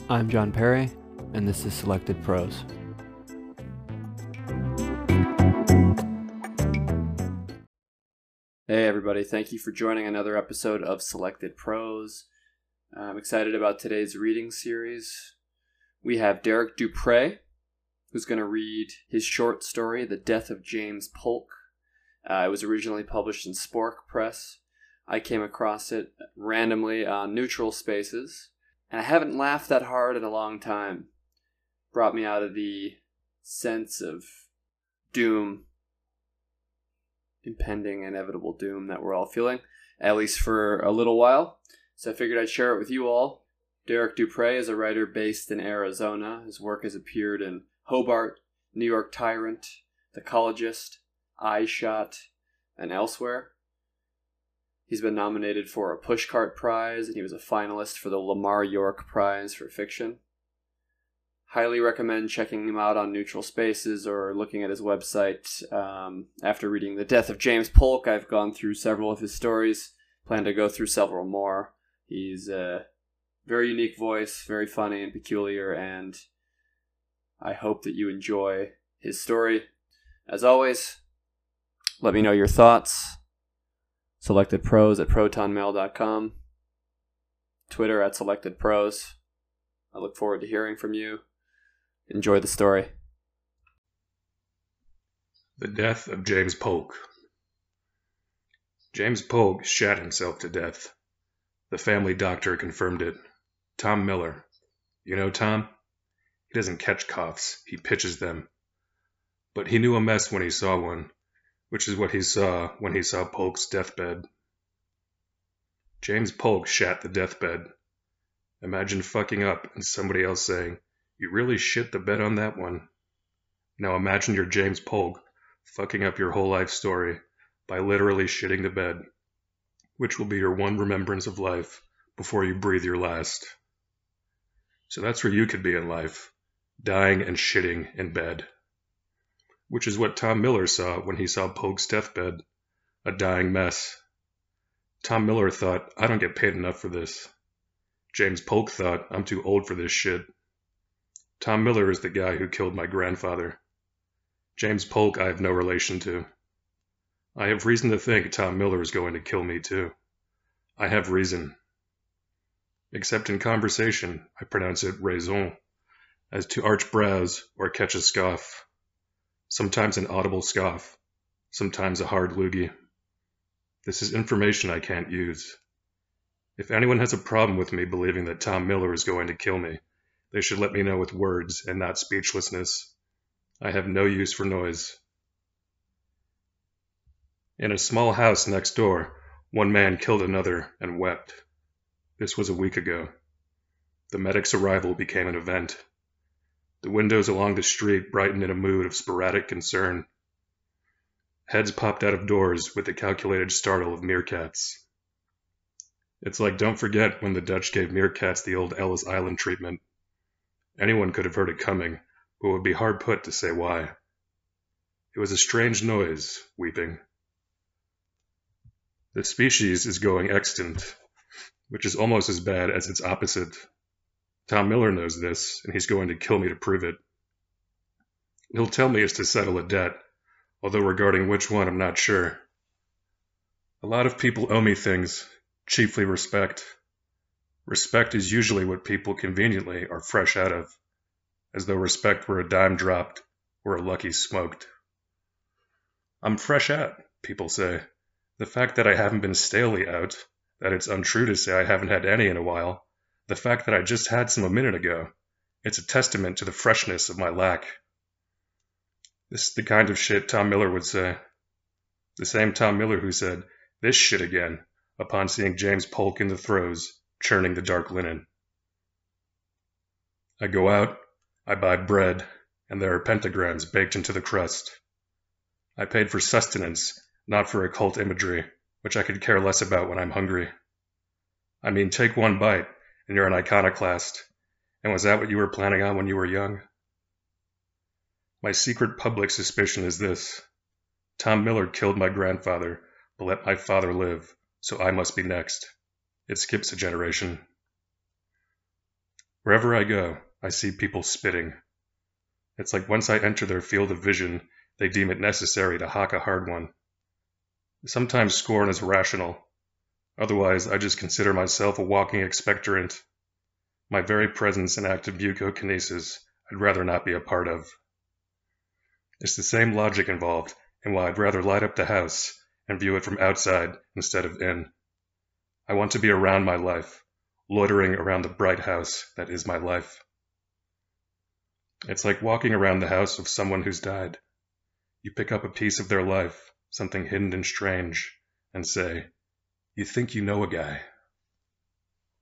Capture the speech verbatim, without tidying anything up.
I'm John Perry, and this is Selected Prose. Hey everybody, thank you for joining another episode of Selected Prose. I'm excited about today's reading series. We have Derek Dupre, who's going to read his short story, The Death of James Polk. Uh, it was originally published in Spork Press. I came across it randomly on Neutral Spaces, and I haven't laughed that hard in a long time. Brought me out of the sense of doom, impending, inevitable doom that we're all feeling, at least for a little while. So I figured I'd share it with you all. Derek Dupre is a writer based in Arizona. His work has appeared in Hobart, New York Tyrant, The Ecologist, Eyeshot, and elsewhere. He's been nominated for a Pushcart Prize, and he was a finalist for the Lamar York Prize for Fiction. Highly recommend checking him out on Neutral Spaces or looking at his website. Um, after reading The Death of James Polk, I've gone through several of his stories. Plan to go through several more. He's a very unique voice, very funny and peculiar, and I hope that you enjoy his story. As always, let me know your thoughts. SelectedProse at protonmail dot com. Twitter at SelectedProse. I look forward to hearing from you. Enjoy the story. The Death of James Polk. James Polk shot himself to death. The family doctor confirmed it. Tom Miller. You know Tom? He doesn't catch coughs, he pitches them. But he knew a mess when he saw one, which is what he saw when he saw Polk's deathbed. James Polk shat the deathbed. Imagine fucking up and somebody else saying, "You really shit the bed on that one." Now imagine you're James Polk fucking up your whole life story by literally shitting the bed, which will be your one remembrance of life before you breathe your last. So that's where you could be in life, dying and shitting in bed. Which is what Tom Miller saw when he saw Polk's deathbed, a dying mess. Tom Miller thought, I don't get paid enough for this. James Polk thought, I'm too old for this shit. Tom Miller is the guy who killed my grandfather. James Polk I have no relation to. I have reason to think Tom Miller is going to kill me too. I have reason. Except in conversation, I pronounce it raison, as to arch brows or catch a scoff. Sometimes an audible scoff, sometimes a hard loogie. This is information I can't use. If anyone has a problem with me believing that Tom Miller is going to kill me, they should let me know with words and not speechlessness. I have no use for noise. In a small house next door, one man killed another and wept. This was a week ago. The medic's arrival became an event. The windows along the street brightened in a mood of sporadic concern. Heads popped out of doors with the calculated startle of meerkats. It's like don't forget when the Dutch gave meerkats the old Ellis Island treatment. Anyone could have heard it coming, but would be hard put to say why. It was a strange noise, weeping. The species is going extinct, which is almost as bad as its opposite. Tom Miller knows this, and he's going to kill me to prove it. He'll tell me it's to settle a debt, although regarding which one I'm not sure. A lot of people owe me things, chiefly respect. Respect is usually what people conveniently are fresh out of, as though respect were a dime dropped or a lucky smoked. I'm fresh out, people say. The fact that I haven't been stalely out, that it's untrue to say I haven't had any in a while, the fact that I just had some a minute ago, it's a testament to the freshness of my lack. This is the kind of shit Tom Miller would say. The same Tom Miller who said, this shit again, upon seeing James Polk in the throes, churning the dark linen. I go out, I buy bread, and there are pentagrams baked into the crust. I paid for sustenance, not for occult imagery, which I could care less about when I'm hungry. I mean, take one bite, and you're an iconoclast. And was that what you were planning on when you were young? My secret public suspicion is this. Tom Miller killed my grandfather, but let my father live, so I must be next. It skips a generation. Wherever I go, I see people spitting. It's like once I enter their field of vision, they deem it necessary to hock a hard one. Sometimes scorn is rational. Otherwise, I just consider myself a walking expectorant. My very presence and act of bucokinesis I'd rather not be a part of. It's the same logic involved in why I'd rather light up the house and view it from outside instead of in. I want to be around my life, loitering around the bright house that is my life. It's like walking around the house of someone who's died. You pick up a piece of their life, something hidden and strange, and say, "You think you know a guy."